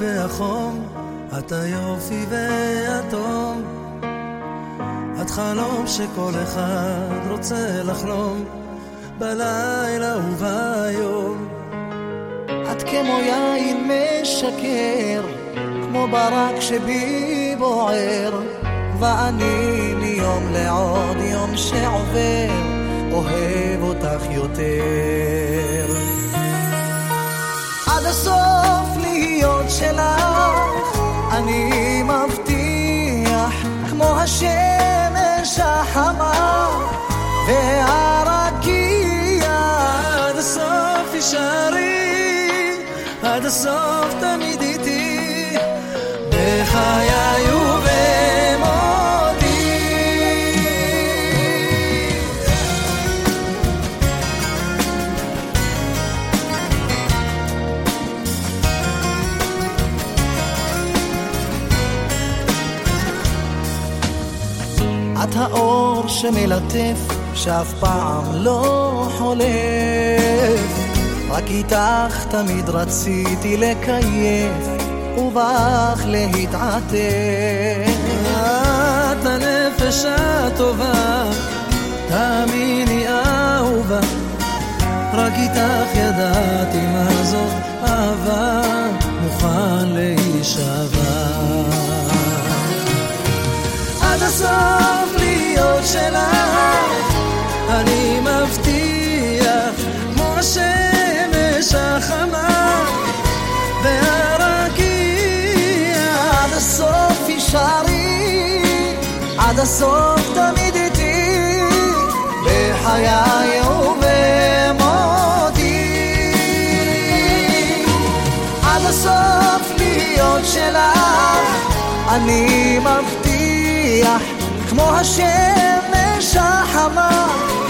והחום, את היופי והטוב, את חלום שכל אחד רוצה לחלום בלילה וביום. את כמו יין משקר, כמו ברק שבי בוער, ואני מיום לעוד יום שעובר אוהב אותך יותר. עד הסוף להיות שלך אני מבטיח, כמו השמש החמה והרקיע. עד הסוף תישארי, עד הסוף תמיד איתי, בחיי ובמותי. את האור שמלטף שאף פעם לא חולף, רק איתך תמיד רציתי לקייף ובך להתעטף. את הנפש הטובה, תאמיני אהובה, רק איתך ידעתי מה זאת אהבה, מוכן להישבע. עד הסוף להיות שלך אני מבטיח, כמו השמש החמה והרקיע. עד הסוף תישארי, עד הסוף תמיד איתי, בחיי ובמותי. עד הסוף להיות שלך אני מבטיח, כמו השמש החמה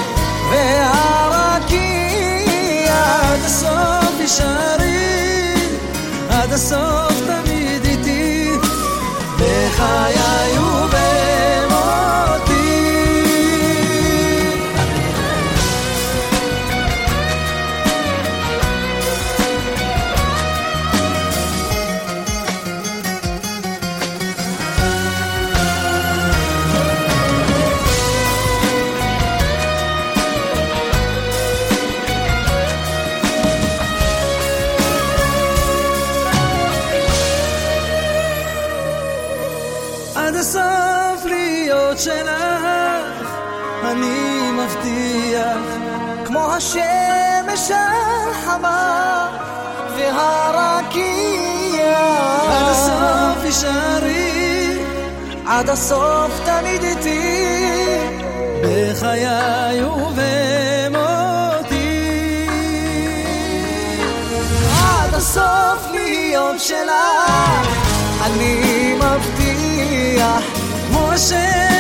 והרקיע. עד הסוף תישארי, עד הסוף תמיד איתי, בחיי ובמותי. עד הסוף להיות שלך אני מבטיח, כמו השמש החמה והרקיע. עד הסוף תישארי, עד הסוף תמיד איתי, בחיי ובמותי. עד הסוף להיות שלך אני מבטיח, כמו השמש